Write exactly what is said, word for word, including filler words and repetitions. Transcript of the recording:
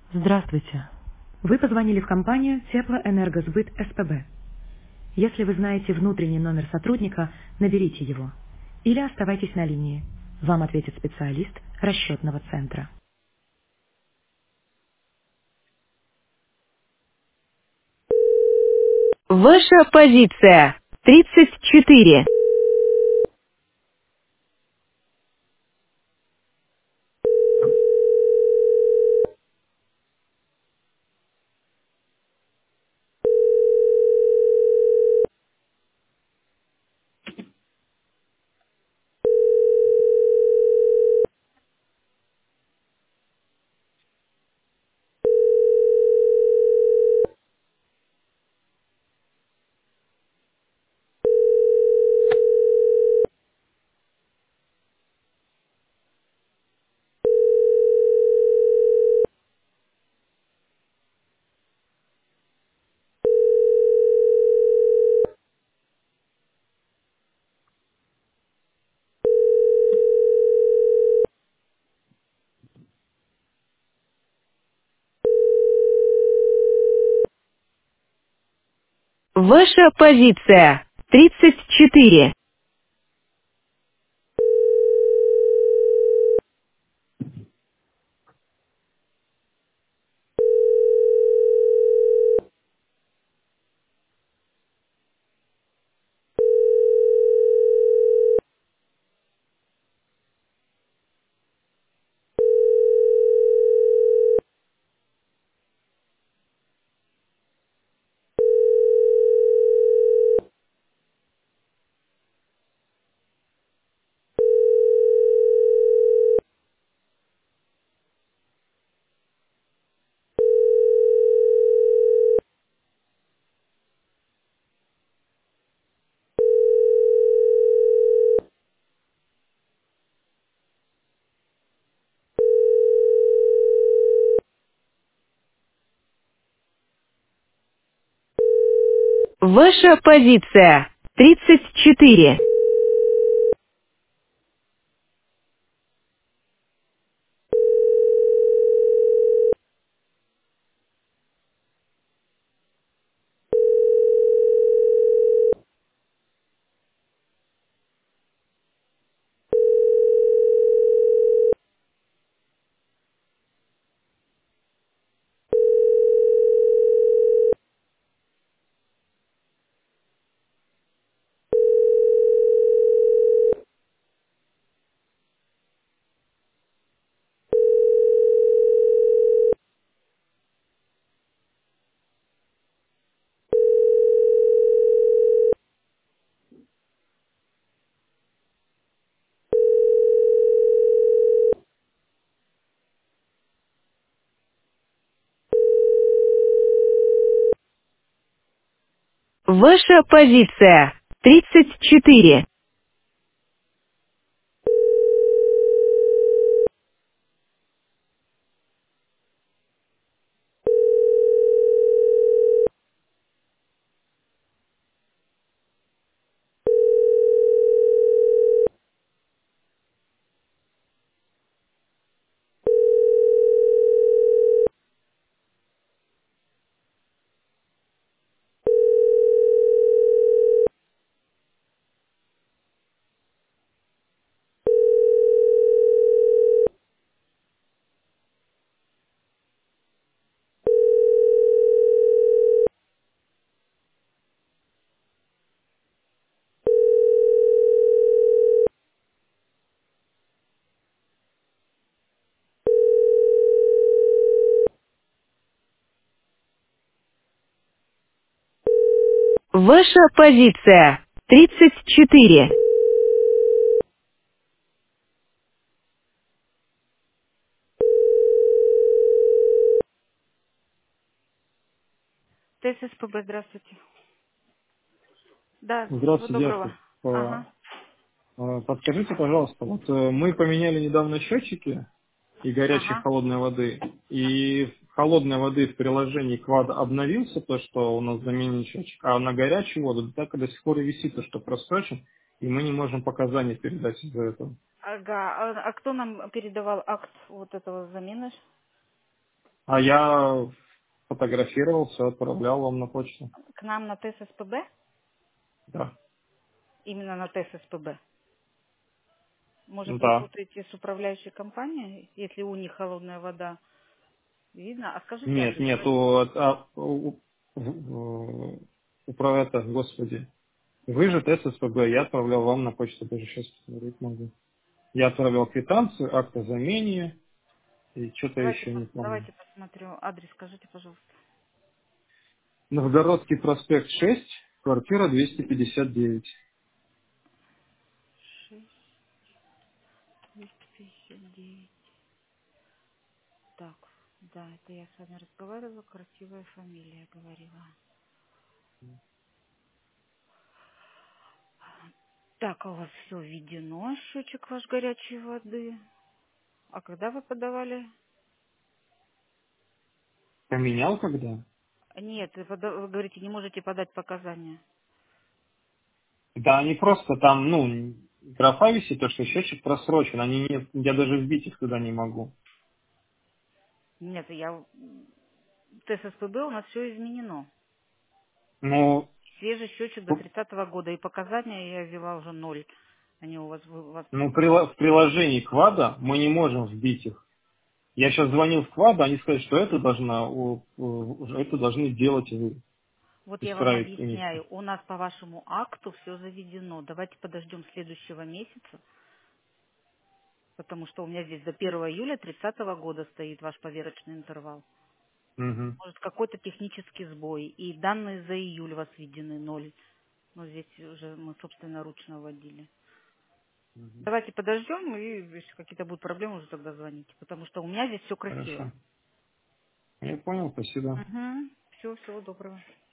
Здравствуйте. Вы позвонили в компанию Теплоэнергосбыт СПБ. Если вы знаете внутренний номер сотрудника, наберите его. Или оставайтесь на линии. Вам ответит специалист расчетного центра. Ваша позиция. тридцать четыре. Ваша позиция. тридцать четыре. Ваша позиция. тридцать четыре. Ваша позиция. тридцать четыре. Ваша позиция. тридцать четыре. ТССПБ, здравствуйте. Да, всего Здравствуйте, доброго. девушка. Ага, По- э, Подскажите, пожалуйста, вот э, мы поменяли недавно счетчики и горячей, и ага. холодной воды, и в холодной воды в приложении Квад обновился то, что у нас заменен счетчик, а на горячую воду так и до сих пор и висит то, что просрочен, и мы не можем показания передать из-за этого. Ага, а, а кто нам передавал акт вот этого замены? А я фотографировал, все отправлял вам на почту. К нам на ТЭС СПБ? Да. Именно на ТЭС СПБ. Может, вы Да. путаете с управляющей компанией, если у них холодная вода? Видно? А скажите Нет, адрес. нет, у, а, у, у, у- у про это, господи. Вы же тест СПБ, я отправлял вам на почту, даже сейчас посмотреть могу. Я отправлял квитанцию, акт о замене и что-то Давайте, еще не пос- помню. давайте посмотрю. Адрес скажите, пожалуйста. Новгородский проспект шесть, квартира двести пятьдесят девять. шесть двести пятьдесят девять. Так, да, это я с вами разговаривала, красивая фамилия говорила. Так, а у вас все введено, счетчик ваш горячей воды. А когда вы подавали? Поменял когда? Нет, вы, пода- вы говорите, не можете подать показания. Да, они просто там, ну, графа висит, то, что счетчик просрочен. Они не, я даже вбить их туда не могу. Нет, я... ТЭС СПБ у нас все изменено. Ну, Свежий счетчик до тридцатого года. И показания я ввела уже ноль. Они у вас... у вас... ну прила- в приложении Квада мы не можем вбить их. Я сейчас звонил в Квад, они сказали, что это должна, у- у- это должны делать вы, Вот я вам исправить у них. объясняю. У нас по вашему акту все заведено. Давайте подождем следующего месяца. Потому что у меня здесь до первого июля тридцатого года стоит ваш поверочный интервал. Мгм. Может, какой-то технический сбой. И данные за июль у вас введены ноль. Но здесь уже мы собственноручно вводили. Давайте подождем, и если какие-то будут проблемы, уже тогда звоните. Потому что у меня здесь все красиво. Хорошо. Я понял, спасибо. Угу. Все, всего доброго.